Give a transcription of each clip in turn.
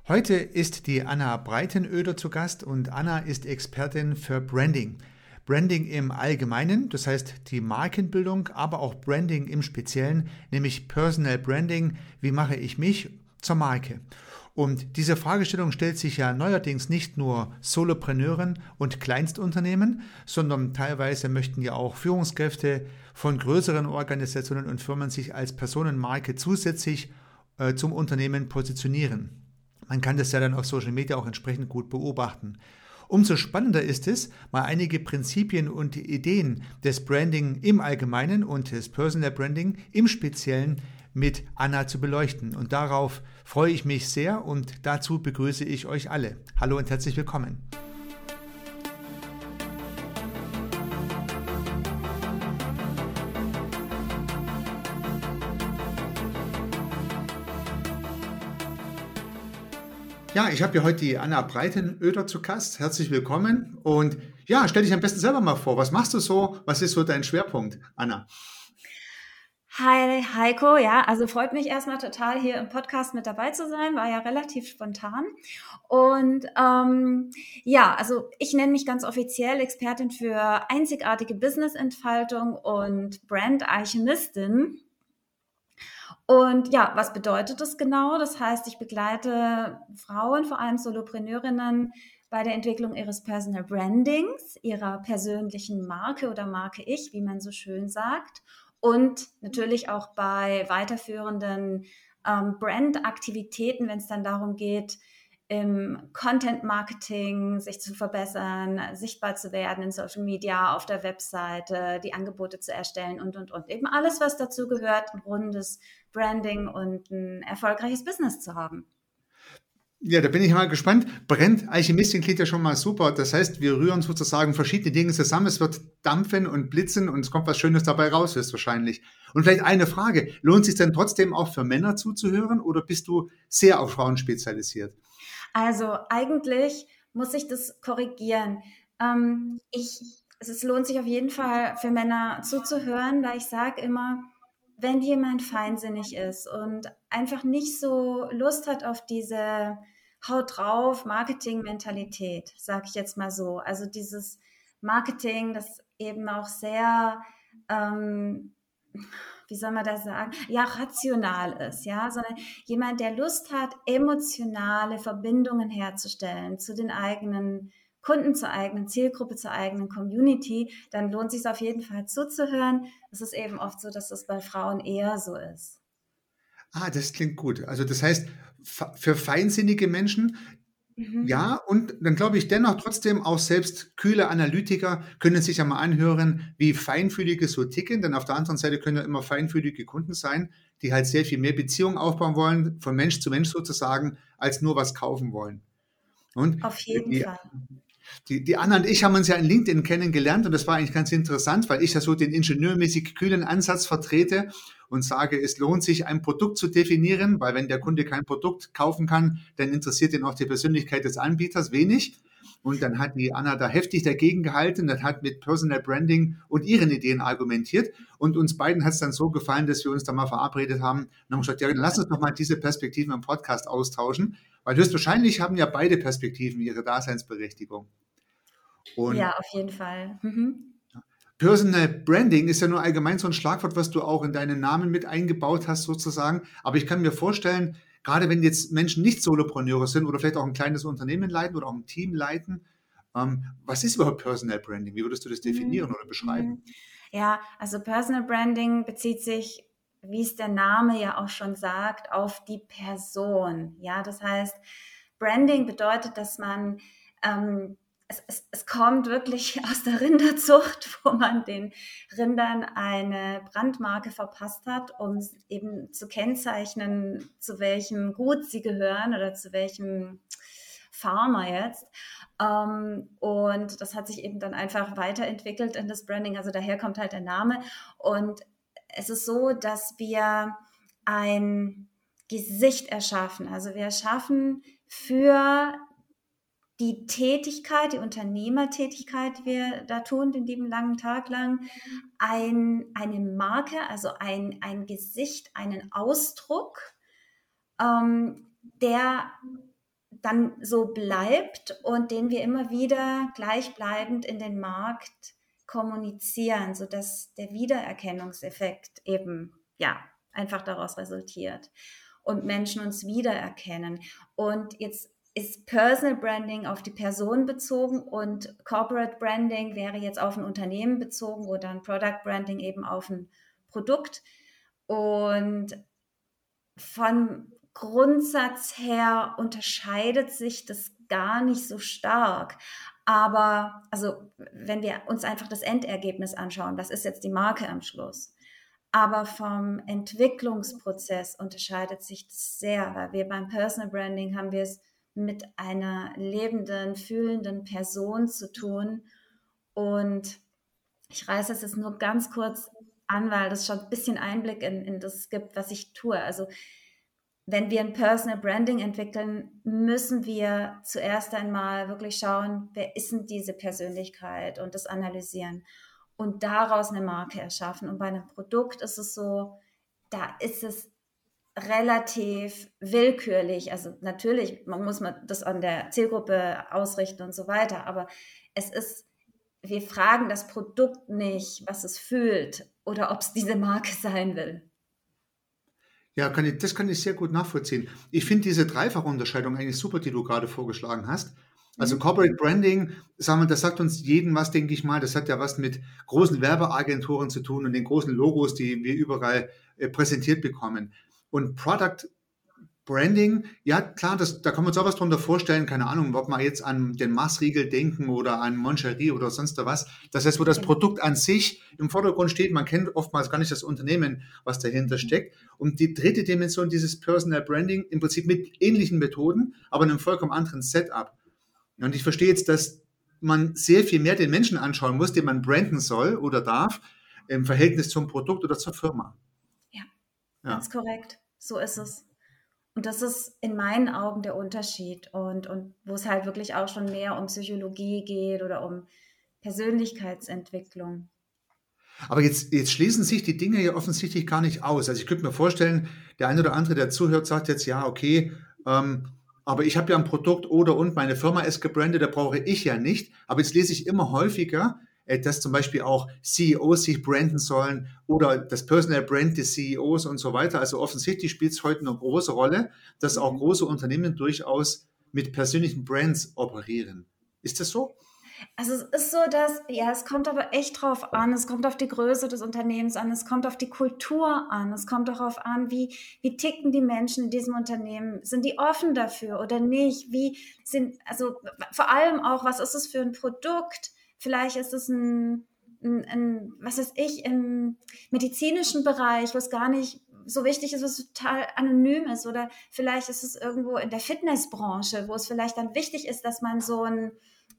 Heute ist die Anna Breitenöder zu Gast und Anna ist Expertin für Branding. Branding im Allgemeinen, das heißt die Markenbildung, aber auch Branding im Speziellen, nämlich Personal Branding. Wie mache ich mich zur Marke? Und diese Fragestellung stellt sich ja neuerdings nicht nur Solopreneuren und Kleinstunternehmen, sondern teilweise möchten ja auch Führungskräfte von größeren Organisationen und Firmen sich als Personenmarke zusätzlich zum Unternehmen positionieren. Man kann das ja dann auf Social Media auch entsprechend gut beobachten. Umso spannender ist es, mal einige Prinzipien und Ideen des Branding im Allgemeinen und des Personal Branding im Speziellen mit Anna zu beleuchten. Und darauf freue ich mich sehr und dazu begrüße ich euch alle. Hallo und herzlich willkommen. Ja, ich habe ja heute die Anna Breitenöder zu Gast. Herzlich willkommen. Und ja, stell dich am besten selber mal vor. Was machst du so? Was ist so dein Schwerpunkt, Anna? Hi Heiko, ja, also freut mich erstmal total hier im Podcast mit dabei zu sein, war ja relativ spontan. Und ja, also ich nenne mich ganz offiziell Expertin für einzigartige Business-Entfaltung und Brand-Alchemistin. Und ja, was bedeutet das genau? Das heißt, ich begleite Frauen, vor allem Solopreneurinnen, bei der Entwicklung ihres Personal Brandings, ihrer persönlichen Marke oder Marke Ich, wie man so schön sagt. Und natürlich auch bei weiterführenden Brand-Aktivitäten, wenn es dann darum geht, im Content-Marketing sich zu verbessern, sichtbar zu werden in Social Media, auf der Webseite, die Angebote zu erstellen und. Eben alles, was dazu gehört, ein rundes Branding und ein erfolgreiches Business zu haben. Ja, da bin ich mal gespannt. Brennt Alchemistin klingt ja schon mal super. Das heißt, wir rühren sozusagen verschiedene Dinge zusammen. Es wird dampfen und blitzen und es kommt was Schönes dabei raus, höchstwahrscheinlich. Und vielleicht eine Frage. Lohnt es sich denn trotzdem auch für Männer zuzuhören oder bist du sehr auf Frauen spezialisiert? Also eigentlich muss ich das korrigieren. Es lohnt sich auf jeden Fall für Männer zuzuhören, weil ich sage immer, wenn jemand feinsinnig ist und einfach nicht so Lust hat auf diese Haut drauf Marketing-Mentalität, sage ich jetzt mal so. Also dieses Marketing, das eben auch sehr ähm, wie soll man das sagen, ja, rational ist, ja, sondern jemand, der Lust hat, emotionale Verbindungen herzustellen zu den eigenen Kunden, zur eigenen Zielgruppe, zur eigenen Community, dann lohnt es sich auf jeden Fall zuzuhören. Es ist eben oft so, dass das bei Frauen eher so ist. Ah, das klingt gut. Also das heißt, für feinsinnige Menschen, Mhm. ja, und dann glaube ich dennoch trotzdem auch selbst kühle Analytiker können sich ja mal anhören, wie Feinfühlige so ticken, denn auf der anderen Seite können ja immer feinfühlige Kunden sein, die halt sehr viel mehr Beziehungen aufbauen wollen, von Mensch zu Mensch sozusagen, als nur was kaufen wollen. Und Auf jeden die, Fall. die Anna und ich haben uns ja in LinkedIn kennengelernt und das war eigentlich ganz interessant, weil ich ja so den ingenieurmäßig kühlen Ansatz vertrete und sage, es lohnt sich, ein Produkt zu definieren, weil wenn der Kunde kein Produkt kaufen kann, dann interessiert ihn auch die Persönlichkeit des Anbieters wenig. Und dann hat die Anna da heftig dagegen gehalten, das hat mit Personal Branding und ihren Ideen argumentiert. Und uns beiden hat es dann so gefallen, dass wir uns da mal verabredet haben und haben gesagt, ja, dann lass uns doch mal diese Perspektiven im Podcast austauschen, weil höchstwahrscheinlich haben ja beide Perspektiven ihre Daseinsberechtigung. Und Ja, auf jeden Fall. Mhm. Personal Branding ist ja nur allgemein so ein Schlagwort, was du auch in deinen Namen mit eingebaut hast, sozusagen. Aber ich kann mir vorstellen, gerade wenn jetzt Menschen nicht Solopreneure sind oder vielleicht auch ein kleines Unternehmen leiten oder auch ein Team leiten, was ist überhaupt Personal Branding? Wie würdest du das definieren Mhm. oder beschreiben? Mhm. Ja, also Personal Branding bezieht sich, wie es der Name ja auch schon sagt, auf die Person. Ja, das heißt, Branding bedeutet, dass man, es kommt wirklich aus der Rinderzucht, wo man den Rindern eine Brandmarke verpasst hat, um eben zu kennzeichnen, zu welchem Gut sie gehören oder zu welchem Farmer jetzt. Und das hat sich eben dann einfach weiterentwickelt in das Branding. Also daher kommt halt der Name. Und es ist so, dass wir ein Gesicht erschaffen. Also wir erschaffen für die Tätigkeit, die Unternehmertätigkeit, die wir da tun, den lieben langen Tag lang, eine Marke, also ein Gesicht, einen Ausdruck, der dann so bleibt und den wir immer wieder gleichbleibend in den Markt kommunizieren, sodass der Wiedererkennungseffekt eben ja einfach daraus resultiert und Menschen uns wiedererkennen. Und jetzt ist Personal Branding auf die Person bezogen und Corporate Branding wäre jetzt auf ein Unternehmen bezogen oder ein Product Branding eben auf ein Produkt. Und von Grundsatz her unterscheidet sich das gar nicht so stark. Aber also, wenn wir uns einfach das Endergebnis anschauen, was ist jetzt die Marke am Schluss? Aber vom Entwicklungsprozess unterscheidet sich das sehr, weil wir beim Personal Branding haben wir es mit einer lebenden, fühlenden Person zu tun. Und ich reiße es jetzt nur ganz kurz an, weil das schon ein bisschen Einblick in das gibt, was ich tue. Also wenn wir ein Personal Branding entwickeln, müssen wir zuerst einmal wirklich schauen, wer ist denn diese Persönlichkeit und das analysieren und daraus eine Marke erschaffen. Und bei einem Produkt ist es so, da ist es relativ willkürlich. Also natürlich, man muss das an der Zielgruppe ausrichten und so weiter, aber es ist, wir fragen das Produkt nicht, was es fühlt oder ob es diese Marke sein will. Ja, das kann ich sehr gut nachvollziehen. Ich finde diese Dreifachunterscheidung eigentlich super, die du gerade vorgeschlagen hast. Also Mhm. Corporate Branding, sagen wir, das sagt uns jeden was, denke ich mal. Das hat ja was mit großen Werbeagenturen zu tun und den großen Logos, die wir überall präsentiert bekommen. Und Product Branding, ja klar, da kann man uns auch was drunter vorstellen, keine Ahnung, ob wir jetzt an den Mars-Riegel denken oder an Moncherie oder sonst was. Das heißt, wo das Genau. Produkt an sich im Vordergrund steht, man kennt oftmals gar nicht das Unternehmen, was dahinter steckt. Und die dritte Dimension dieses Personal Branding, im Prinzip mit ähnlichen Methoden, aber in einem vollkommen anderen Setup. Und ich verstehe jetzt, dass man sehr viel mehr den Menschen anschauen muss, den man branden soll oder darf, im Verhältnis zum Produkt oder zur Firma. Ja, ganz Ja. korrekt. So ist es. Und das ist in meinen Augen der Unterschied und wo es halt wirklich auch schon mehr um Psychologie geht oder um Persönlichkeitsentwicklung. Aber jetzt schließen sich die Dinge ja offensichtlich gar nicht aus. Also ich könnte mir vorstellen, der eine oder andere, der zuhört, sagt jetzt, ja, okay, ähm, aber ich habe ja ein Produkt oder und meine Firma ist gebrandet, da brauche ich ja nicht. Aber jetzt lese ich immer häufiger, dass zum Beispiel auch CEOs sich branden sollen oder das Personal Brand des CEOs und so weiter. Also offensichtlich spielt es heute eine große Rolle, dass auch Mhm. große Unternehmen durchaus mit persönlichen Brands operieren. Ist das so? Also es ist so, dass, ja, es kommt aber echt drauf an. Es kommt auf die Größe des Unternehmens an. Es kommt auf die Kultur an. Es kommt darauf an, wie ticken die Menschen in diesem Unternehmen? Sind die offen dafür oder nicht? Also vor allem auch, was ist es für ein Produkt? Vielleicht ist es was weiß ich, im medizinischen Bereich, wo es gar nicht so wichtig ist, was total anonym ist. Oder vielleicht ist es irgendwo in der Fitnessbranche, wo es vielleicht dann wichtig ist, dass man so ein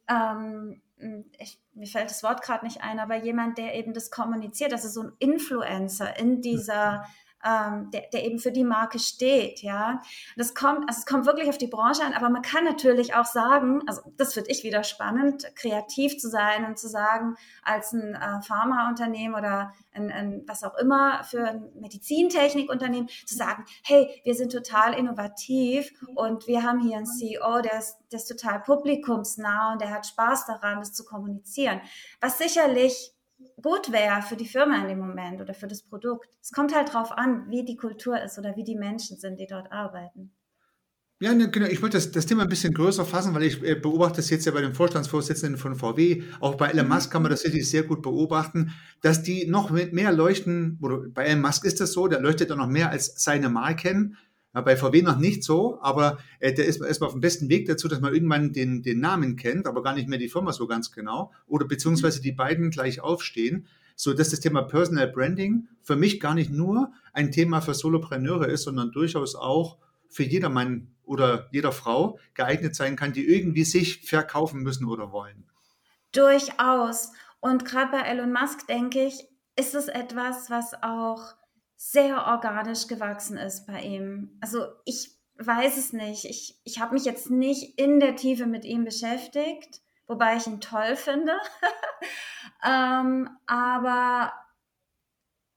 mir fällt das Wort gerade nicht ein, aber jemand, der eben das kommuniziert, also so ein Influencer in dieser, der eben für die Marke steht, ja. Also es kommt wirklich auf die Branche an, aber man kann natürlich auch sagen, also das finde ich wieder spannend, kreativ zu sein und zu sagen, als ein Pharmaunternehmen oder was auch immer für ein Medizintechnikunternehmen, zu sagen, hey, wir sind total innovativ und wir haben hier einen CEO, der ist total publikumsnah und der hat Spaß daran, das zu kommunizieren. Was sicherlich gut wäre für die Firma in dem Moment oder für das Produkt. Es kommt halt drauf an, wie die Kultur ist oder wie die Menschen sind, die dort arbeiten. Ja, ne, genau. Ich wollte das Thema ein bisschen größer fassen, weil ich beobachte das jetzt ja bei dem Vorstandsvorsitzenden von VW. Auch bei Elon Musk Mhm. kann man das wirklich sehr gut beobachten, dass die noch mehr leuchten, oder bei Elon Musk ist das so, der leuchtet ja noch mehr als seine Marken. Ja, bei VW noch nicht so, aber der ist erstmal auf dem besten Weg dazu, dass man irgendwann den Namen kennt, aber gar nicht mehr die Firma so ganz genau. Oder Mhm. beziehungsweise die beiden gleich aufstehen, so dass das Thema Personal Branding für mich gar nicht nur ein Thema für Solopreneure ist, sondern durchaus auch für jedermann oder jeder Frau geeignet sein kann, die irgendwie sich verkaufen müssen oder wollen. Durchaus. Und gerade bei Elon Musk, denke ich, ist es etwas, was auch sehr organisch gewachsen ist bei ihm. Also ich weiß es nicht. Ich habe mich jetzt nicht in der Tiefe mit ihm beschäftigt, wobei ich ihn toll finde. Aber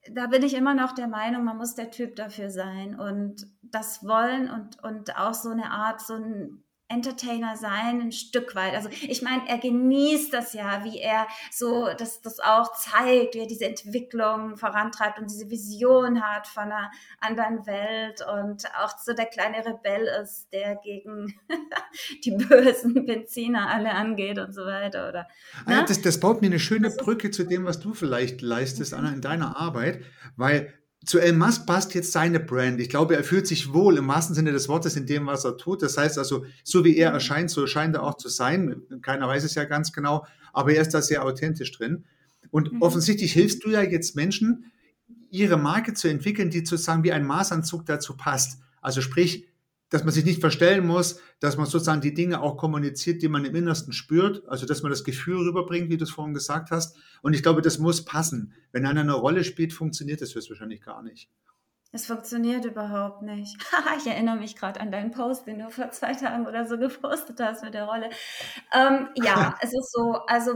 da bin ich immer noch der Meinung, man muss der Typ dafür sein und das wollen und auch so eine Art, so ein Entertainer sein, ein Stück weit. Also ich meine, er genießt das ja, wie er so das auch zeigt, wie er diese Entwicklung vorantreibt und diese Vision hat von einer anderen Welt und auch so der kleine Rebell ist, der gegen die bösen Benziner alle angeht und so weiter, oder, Ah ja, ne? das baut mir eine schöne Das ist, Brücke zu dem, was du vielleicht leistest, Anna, mhm, in deiner Arbeit, weil zu Elon Musk passt jetzt seine Brand. Ich glaube, er fühlt sich wohl im wahrsten Sinne des Wortes in dem, was er tut. Das heißt also, so wie er mhm, erscheint, so scheint er auch zu sein. Keiner weiß es ja ganz genau, aber er ist da sehr authentisch drin. Und mhm. offensichtlich hilfst du ja jetzt Menschen, ihre Marke zu entwickeln, die sozusagen wie ein Maßanzug dazu passt. Also sprich, dass man sich nicht verstellen muss, dass man sozusagen die Dinge auch kommuniziert, die man im Innersten spürt, also dass man das Gefühl rüberbringt, wie du es vorhin gesagt hast. Und ich glaube, das muss passen. Wenn einer eine Rolle spielt, funktioniert das höchstwahrscheinlich gar nicht. Es funktioniert überhaupt nicht. Ich erinnere mich gerade an deinen Post, den du vor 2 Tagen oder so gepostet hast mit der Rolle. Ja, es ist so, also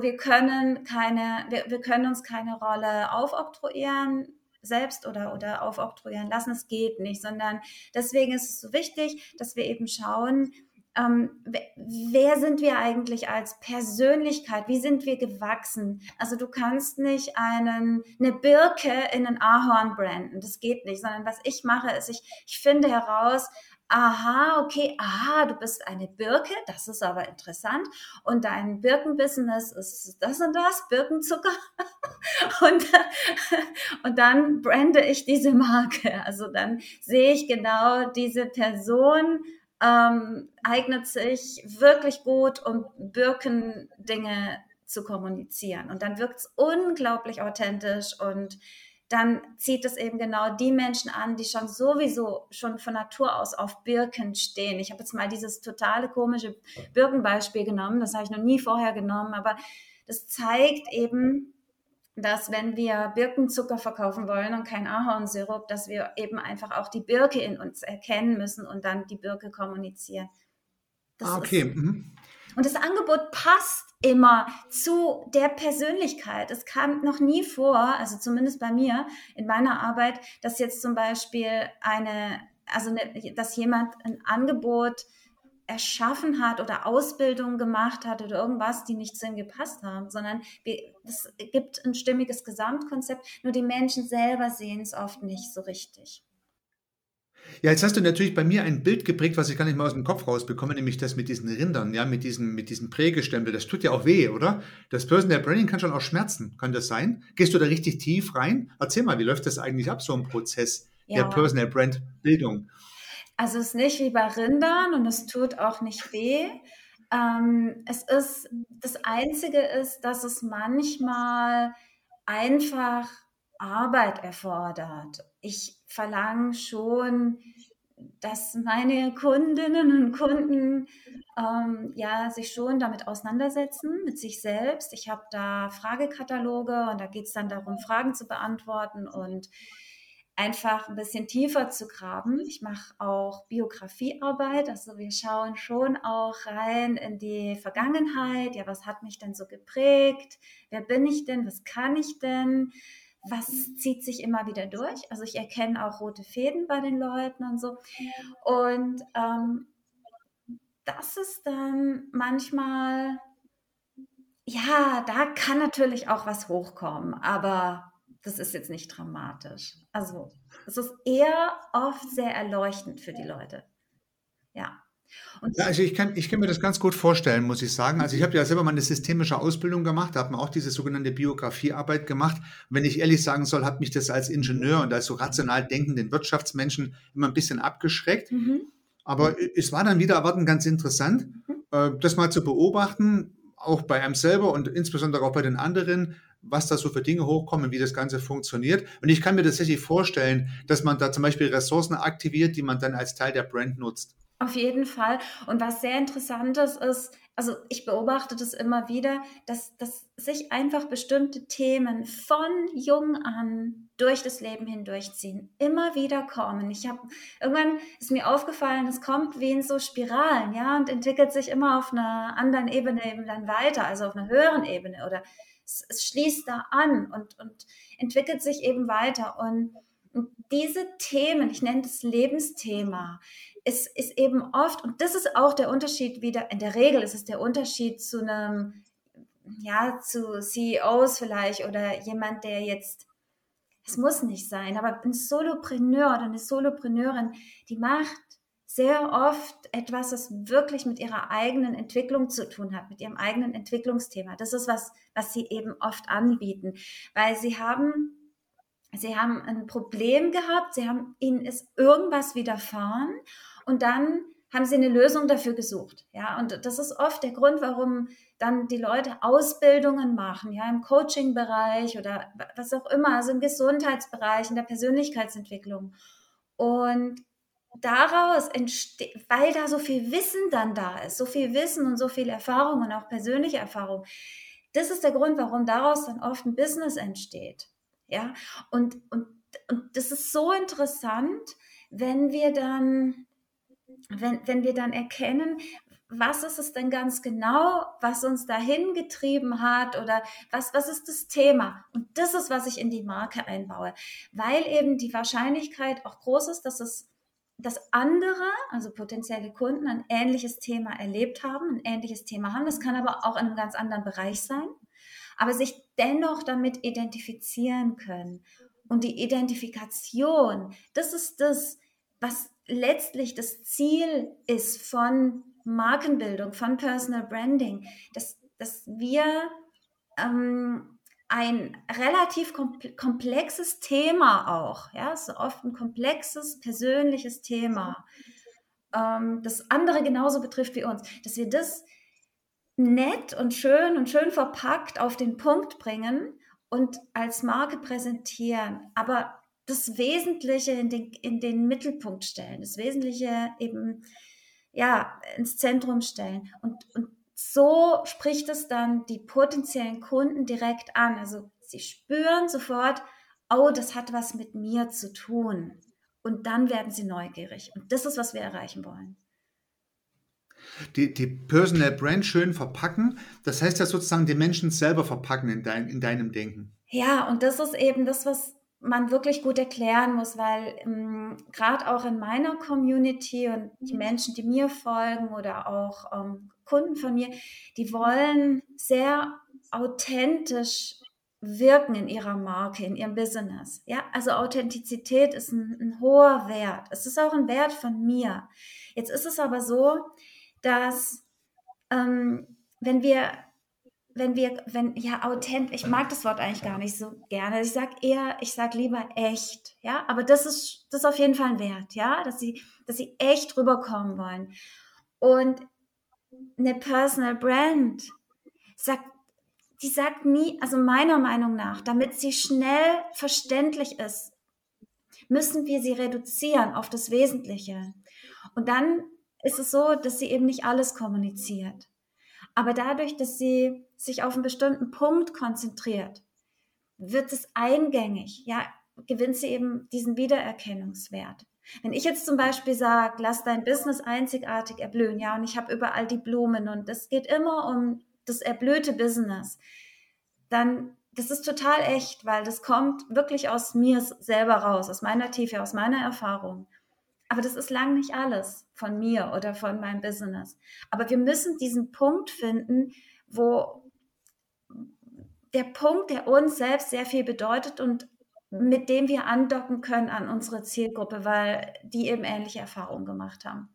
wir können uns keine Rolle aufoktroyieren selbst oder aufoktroyieren lassen. Es geht nicht, sondern deswegen ist es so wichtig, dass wir eben schauen, wer sind wir eigentlich als Persönlichkeit? Wie sind wir gewachsen? Also du kannst nicht eine Birke in ein Ahorn branden. Das geht nicht, sondern was ich mache, ist, ich finde heraus, aha, okay, aha, du bist eine Birke, das ist aber interessant. Und dein Birkenbusiness ist das und das, Birkenzucker. Und, und dann brande ich diese Marke. Also dann sehe ich genau, diese Person eignet sich wirklich gut, um Birkendinge zu kommunizieren. Und dann wirkt es unglaublich authentisch und dann zieht es eben genau die Menschen an, die schon sowieso schon von Natur aus auf Birken stehen. Ich habe jetzt mal dieses totale komische Birkenbeispiel genommen, das habe ich noch nie vorher genommen, aber das zeigt eben, dass wenn wir Birkenzucker verkaufen wollen und kein Ahornsirup, dass wir eben einfach auch die Birke in uns erkennen müssen und dann die Birke kommunizieren. Das Ah, okay. ist, Mhm. und das Angebot passt immer zu der Persönlichkeit. Es kam noch nie vor, also zumindest bei mir in meiner Arbeit, dass jetzt zum Beispiel dass jemand ein Angebot erschaffen hat oder Ausbildung gemacht hat oder irgendwas, die nicht zu ihm gepasst haben, sondern es gibt ein stimmiges Gesamtkonzept, nur die Menschen selber sehen es oft nicht so richtig. Ja, jetzt hast du natürlich bei mir ein Bild geprägt, was ich gar nicht mehr aus dem Kopf rausbekomme, nämlich das mit diesen Rindern, ja, mit diesem Prägestempel. Das tut ja auch weh, oder? Das Personal Branding kann schon auch schmerzen. Kann das sein? Gehst du da richtig tief rein? Erzähl mal, wie läuft das eigentlich ab, so ein Prozess der Ja, Personal Brand Bildung? also es ist nicht wie bei Rindern und es tut auch nicht weh. Das Einzige ist, dass es manchmal einfach Arbeit erfordert. Ich verlange schon, dass meine Kundinnen und Kunden ja, sich schon damit auseinandersetzen, mit sich selbst. Ich habe da Fragekataloge und da geht es dann darum, Fragen zu beantworten und einfach ein bisschen tiefer zu graben. Ich mache auch Biografiearbeit, also wir schauen schon auch rein in die Vergangenheit. Ja, was hat mich denn so geprägt? Wer bin ich denn? Was kann ich denn? Was zieht sich immer wieder durch? Also ich erkenne auch rote Fäden bei den Leuten und so. Und das ist dann manchmal, ja, da kann natürlich auch was hochkommen, aber das ist jetzt nicht dramatisch. Also es ist eher oft sehr erleuchtend für die Leute. Ja. Und Ja, also ich kann mir das ganz gut vorstellen, muss ich sagen. Also ich habe ja selber mal eine systemische Ausbildung gemacht, da hat man auch diese sogenannte Biografiearbeit gemacht. Und wenn ich ehrlich sagen soll, hat mich das als Ingenieur und als so rational denkenden Wirtschaftsmenschen immer ein bisschen abgeschreckt. mhm, Aber es war dann wieder erwarten ganz interessant, mhm. das mal zu beobachten, auch bei einem selber und insbesondere auch bei den anderen, was da so für Dinge hochkommen, wie das Ganze funktioniert. Und ich kann mir tatsächlich vorstellen, dass man da zum Beispiel Ressourcen aktiviert, die man dann als Teil der Brand nutzt. Auf jeden Fall. Und was sehr interessant ist, also ich beobachte das immer wieder, dass sich einfach bestimmte Themen von jung an durch das Leben hindurchziehen, immer wieder kommen. Irgendwann ist mir aufgefallen, es kommt wie in so Spiralen, ja, und entwickelt sich immer auf einer anderen Ebene eben dann weiter, also auf einer höheren Ebene oder es schließt da an und entwickelt sich eben weiter. Und diese Themen, ich nenne das Lebensthema, ist eben oft, und das ist auch der Unterschied wieder, in der Regel ist es der Unterschied zu einem, ja, zu CEOs vielleicht oder jemand, der jetzt, es muss nicht sein, aber ein Solopreneur oder eine Solopreneurin, die macht sehr oft etwas, das wirklich mit ihrer eigenen Entwicklung zu tun hat, mit ihrem eigenen Entwicklungsthema. Das ist was sie eben oft anbieten, weil sie haben ein Problem gehabt, ihnen ist irgendwas widerfahren und dann haben sie eine Lösung dafür gesucht. Ja, und das ist oft der Grund, warum dann die Leute Ausbildungen machen, ja, im Coaching-Bereich oder was auch immer, also im Gesundheitsbereich, in der Persönlichkeitsentwicklung. Und daraus entsteht, weil da so viel Wissen dann da ist, so viel Wissen und so viel Erfahrung und auch persönliche Erfahrung, das ist der Grund, warum daraus dann oft ein Business entsteht. Ja, und das ist so interessant, wenn wir dann, wenn wir dann erkennen, was ist es denn ganz genau, was uns dahin getrieben hat oder was ist das Thema? Und das ist, was ich in die Marke einbaue, weil eben die Wahrscheinlichkeit auch groß ist, dass andere, also potenzielle Kunden, ein ähnliches Thema erlebt haben, ein ähnliches Thema haben. Das kann aber auch in einem ganz anderen Bereich sein, aber sich dennoch damit identifizieren können. Und die Identifikation, das ist das, was letztlich das Ziel ist von Markenbildung, von Personal Branding, dass wir ein relativ komplexes Thema auch, ja, so oft ein komplexes persönliches Thema, das andere genauso betrifft wie uns, dass wir das nett und schön verpackt auf den Punkt bringen und als Marke präsentieren, aber das Wesentliche in den Mittelpunkt stellen, das Wesentliche eben, ja, ins Zentrum stellen. Und so spricht es dann die potenziellen Kunden direkt an. Also sie spüren sofort, oh, das hat was mit mir zu tun. Und dann werden sie neugierig. Und das ist, was wir erreichen wollen. Die Personal Brand schön verpacken, das heißt ja sozusagen den Menschen selber verpacken in deinem Denken. Ja, und das ist eben das, was man wirklich gut erklären muss, weil gerade auch in meiner Community und die Menschen, die mir folgen oder auch Kunden von mir, die wollen sehr authentisch wirken in ihrer Marke, in ihrem Business. Ja, also Authentizität ist ein hoher Wert. Es ist auch ein Wert von mir. Jetzt ist es aber so, dass wenn wir ja, authentisch, ich mag das Wort eigentlich gar nicht so gerne. Ich sag lieber echt, ja, aber das ist auf jeden Fall ein Wert, ja, dass sie echt rüberkommen wollen. Und eine Personal Brand die sagt nie, also meiner Meinung nach, damit sie schnell verständlich ist, müssen wir sie reduzieren auf das Wesentliche. Und dann ist es so, dass sie eben nicht alles kommuniziert. Aber dadurch, dass sie sich auf einen bestimmten Punkt konzentriert, wird es eingängig, ja, gewinnt sie eben diesen Wiedererkennungswert. Wenn ich jetzt zum Beispiel sage, lass dein Business einzigartig erblühen, ja, und ich habe überall die Blumen und es geht immer um das erblühte Business, dann, das ist total echt, weil das kommt wirklich aus mir selber raus, aus meiner Tiefe, aus meiner Erfahrung. Aber das ist lang nicht alles von mir oder von meinem Business. Aber wir müssen diesen Punkt finden, wo der Punkt, der uns selbst sehr viel bedeutet und mit dem wir andocken können an unsere Zielgruppe, weil die eben ähnliche Erfahrungen gemacht haben.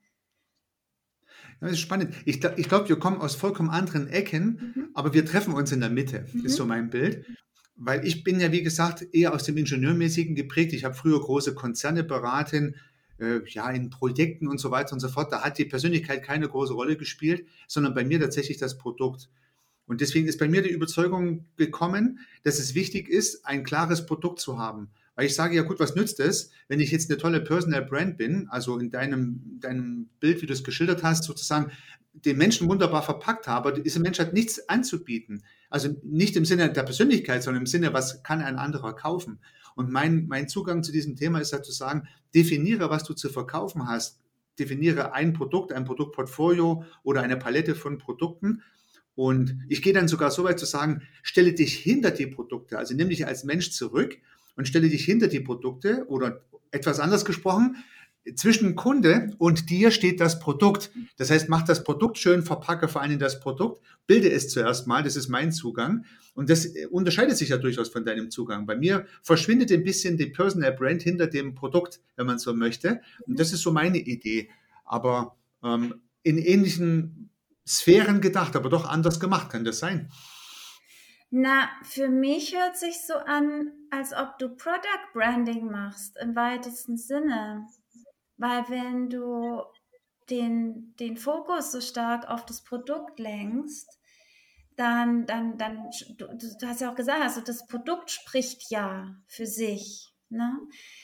Ja, das ist spannend. Ich glaube, wir kommen aus vollkommen anderen Ecken, aber wir treffen uns in der Mitte, ist so mein Bild. Weil ich bin ja, wie gesagt, eher aus dem Ingenieurmäßigen geprägt. Ich habe früher große Konzerne beraten, ja, in Projekten und so weiter und so fort. Da hat die Persönlichkeit keine große Rolle gespielt, sondern bei mir tatsächlich das Produkt. Und deswegen ist bei mir die Überzeugung gekommen, dass es wichtig ist, ein klares Produkt zu haben. Weil ich sage, ja gut, was nützt es, wenn ich jetzt eine tolle Personal Brand bin, also in deinem Bild, wie du es geschildert hast, sozusagen den Menschen wunderbar verpackt habe, aber dieser Mensch hat nichts anzubieten. Also nicht im Sinne der Persönlichkeit, sondern im Sinne, was kann ein anderer kaufen? Und mein Zugang zu diesem Thema ist halt zu sagen, definiere, was du zu verkaufen hast. Definiere ein Produkt, ein Produktportfolio oder eine Palette von Produkten Und ich gehe dann sogar so weit zu sagen, stelle dich hinter die Produkte, also nimm dich als Mensch zurück und stelle dich hinter die Produkte oder etwas anders gesprochen, zwischen Kunde und dir steht das Produkt. Das heißt, mach das Produkt schön, verpacke vor allem das Produkt, bilde es zuerst mal, das ist mein Zugang. Und das unterscheidet sich ja durchaus von deinem Zugang. Bei mir verschwindet ein bisschen die Personal Brand hinter dem Produkt, wenn man so möchte. Und das ist so meine Idee. Aber in ähnlichen Sphären gedacht, aber doch anders gemacht, kann das sein? Na, für mich hört sich so an, als ob du Product Branding machst im weitesten Sinne. Weil wenn du den Fokus so stark auf das Produkt lenkst, du hast ja auch gesagt, also das Produkt spricht ja für sich, ne?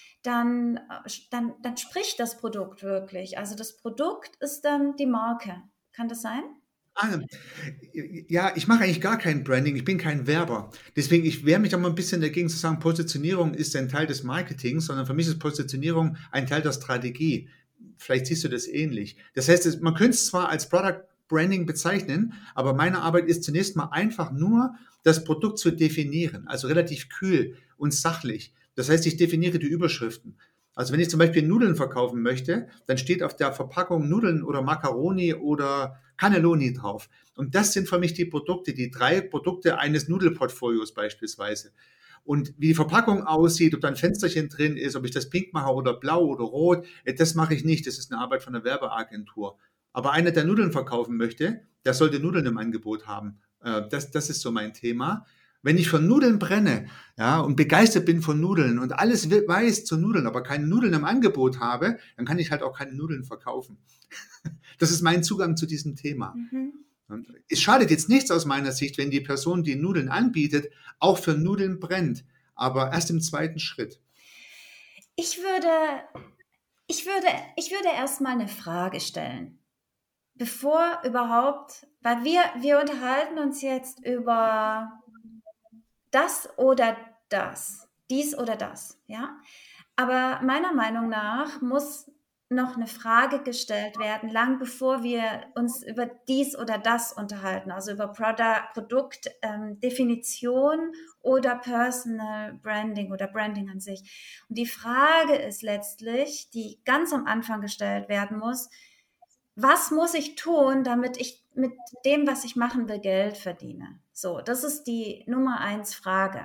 Dann spricht das Produkt wirklich. Also das Produkt ist dann die Marke. Kann das sein? Ah, ja, ich mache eigentlich gar kein Branding, ich bin kein Werber. Deswegen, ich wehre mich auch mal ein bisschen dagegen zu sagen, Positionierung ist ein Teil des Marketings, sondern für mich ist Positionierung ein Teil der Strategie. Vielleicht siehst du das ähnlich. Das heißt, man könnte es zwar als Product Branding bezeichnen, aber meine Arbeit ist zunächst mal einfach nur, das Produkt zu definieren, also relativ kühl und sachlich. Das heißt, ich definiere die Überschriften. Also wenn ich zum Beispiel Nudeln verkaufen möchte, dann steht auf der Verpackung Nudeln oder Macaroni oder Cannelloni drauf. Und das sind für mich die Produkte, die 3 Produkte eines Nudelportfolios beispielsweise. Und wie die Verpackung aussieht, ob da ein Fensterchen drin ist, ob ich das pink mache oder blau oder rot, das mache ich nicht. Das ist eine Arbeit von einer Werbeagentur. Aber einer, der Nudeln verkaufen möchte, der sollte Nudeln im Angebot haben. Das ist so mein Thema. Wenn ich für Nudeln brenne, ja, und begeistert bin von Nudeln und alles weiß zu Nudeln, aber keine Nudeln im Angebot habe, dann kann ich halt auch keine Nudeln verkaufen. Das ist mein Zugang zu diesem Thema. Mhm. Und es schadet jetzt nichts aus meiner Sicht, wenn die Person, die Nudeln anbietet, auch für Nudeln brennt, aber erst im zweiten Schritt. Ich würde, ich würde erstmal eine Frage stellen, bevor überhaupt, weil wir unterhalten uns jetzt über das oder das, dies oder das, ja. Aber meiner Meinung nach muss noch eine Frage gestellt werden, lang bevor wir uns über dies oder das unterhalten, also über Produktdefinition oder Personal Branding oder Branding an sich. Und die Frage ist letztlich, die ganz am Anfang gestellt werden muss: Was muss ich tun, damit ich mit dem, was ich machen will, Geld verdiene? So, das ist die Nummer 1 Frage.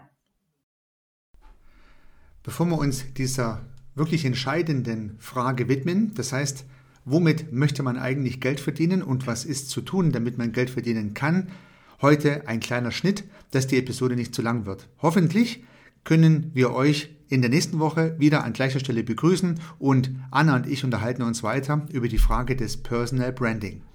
Bevor wir uns dieser wirklich entscheidenden Frage widmen, das heißt, womit möchte man eigentlich Geld verdienen und was ist zu tun, damit man Geld verdienen kann, heute ein kleiner Schnitt, dass die Episode nicht zu lang wird. Hoffentlich können wir euch in der nächsten Woche wieder an gleicher Stelle begrüßen und Anna und ich unterhalten uns weiter über die Frage des Personal Branding.